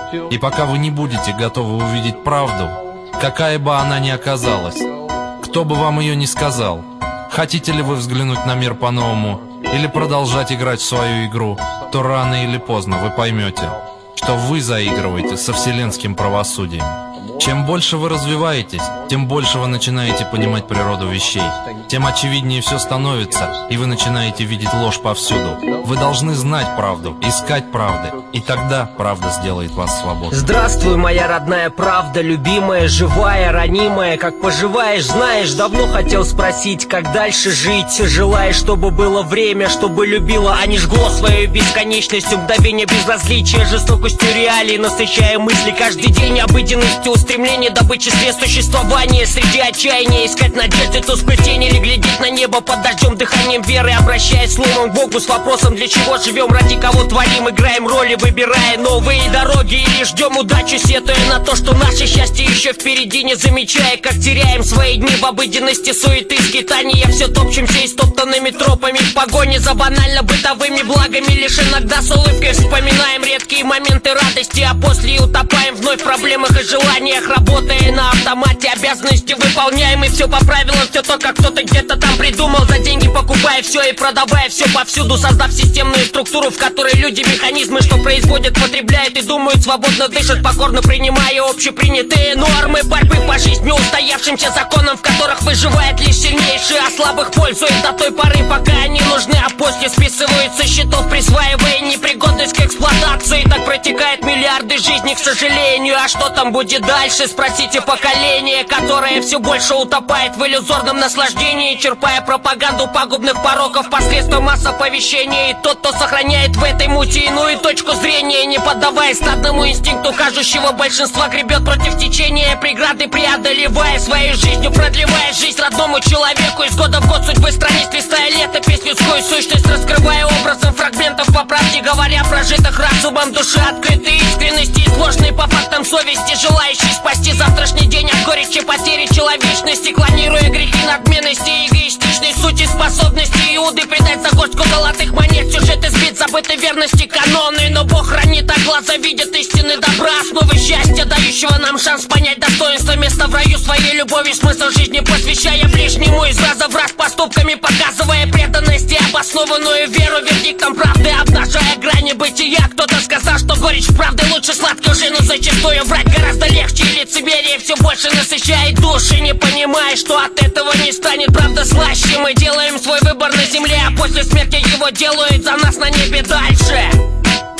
И пока вы не будете готовы увидеть правду, какая бы она ни оказалась, кто бы вам ее ни сказал, хотите ли вы взглянуть на мир по-новому или продолжать играть в свою игру, то рано или поздно вы поймете, что вы заигрываете со вселенским правосудием. Чем больше вы развиваетесь, тем больше вы начинаете понимать природу вещей, тем очевиднее все становится, и вы начинаете видеть ложь повсюду. Вы должны знать правду, искать правды, и тогда правда сделает вас свободным. Здравствуй, моя родная правда, любимая, живая, ранимая. Как поживаешь, знаешь, давно хотел спросить, как дальше жить. Желаешь, чтобы было время, чтобы любила, а не жгло своей бесконечностью мгновение безразличия, жестокостью реалий, насыщая мысли каждый день обыденностью, стремление добычи средств существования среди отчаяния, искать надежды, тусклой тени или глядеть на небо под дождем, дыханием веры, обращаясь словом к Богу с вопросом, для чего живем, ради кого творим, играем роли, выбирая новые дороги или ждем удачу, сетуя на то, что наше счастье еще впереди, не замечая, как теряем свои дни в обыденности, суеты, скитания, все топчемся истоптанными тропами в погоне за банально бытовыми благами, лишь иногда с улыбкой вспоминаем редкие моменты радости, а после утопаем вновь в проблемах и желаниях, работая на автомате, обязанности выполняем, и все по правилам, все то, как кто-то где-то там придумал, за деньги покупая все и продавая все повсюду, создав системную структуру, в которой люди механизмы, что производят, потребляют и думают, свободно дышат, покорно принимая общепринятые нормы борьбы по жизни, устоявшимся законам, в которых выживает лишь сильнейший, а слабых пользует до той поры, пока они нужны, а после списывают со счетов, присваивая непригодность к эксплуатации. Так протекает миллиарды жизней, к сожалению. А что там будет дальше, спросите поколение, которое все больше утопает в иллюзорном наслаждении, черпая пропаганду пагубных пороков посредством масс оповещения. И тот, кто сохраняет в этой мути иную точку зрения, не поддаваясь стадному инстинкту кажущего большинства, гребет против течения, преграды преодолевая, своей жизнью продлевая жизнь родному человеку, из года в год судьбы страниц листая летопись, людскую сущность раскрывая образом фрагментов, по правде говоря, прожитых разумом души, открытой искренности и сложной по фактам совести, желающей спасти завтрашний день от горечи потери человечности, клонируя грехи надменности и эгоистичной сути, способности Иуды предать за горстку золотых монет, сюжет избит забытой верности каноны, но Бог хранит, а глаза видят истины добра, основы счастья, дающего нам шанс понять достоинство места в раю своей любовью, смысл жизни посвящая ближнему, из раза в раз поступками показывая преданность и обоснованную веру вердиктом правды, обнажая грани бытия. Кто-то сказал, что горечь правды лучше сладкой лжи, но зачастую врать гораздо легче, и лицемерие все больше насыщает души, не понимая, что от этого не станет правда слаще. Мы делаем свой выбор на земле, а после смерти его делают за нас на небе дальше.